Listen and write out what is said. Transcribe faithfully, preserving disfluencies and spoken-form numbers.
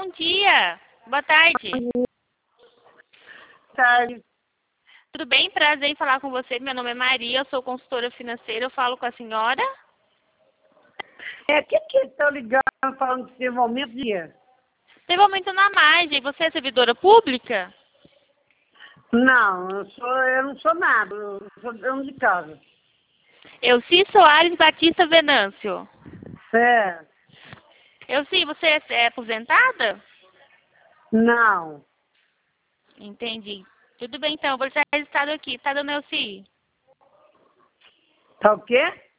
dia. Boa tarde. Tarde. Tudo bem? Prazer em falar com você. Meu nome é Maria, eu sou consultora financeira. Eu falo com a senhora. É, quem que estão ligando falando que teve um aumento de quê? Teve aumento na margem. Você é servidora pública? Não, eu, sou, eu não sou nada, eu sou dono de casa. Elci Soares Batista Venâncio. É, Elci, você é, é aposentada? não. Entendi. Tudo bem, então. Eu vou deixar registrado aqui. Tá, dona Elci? Tá o quê?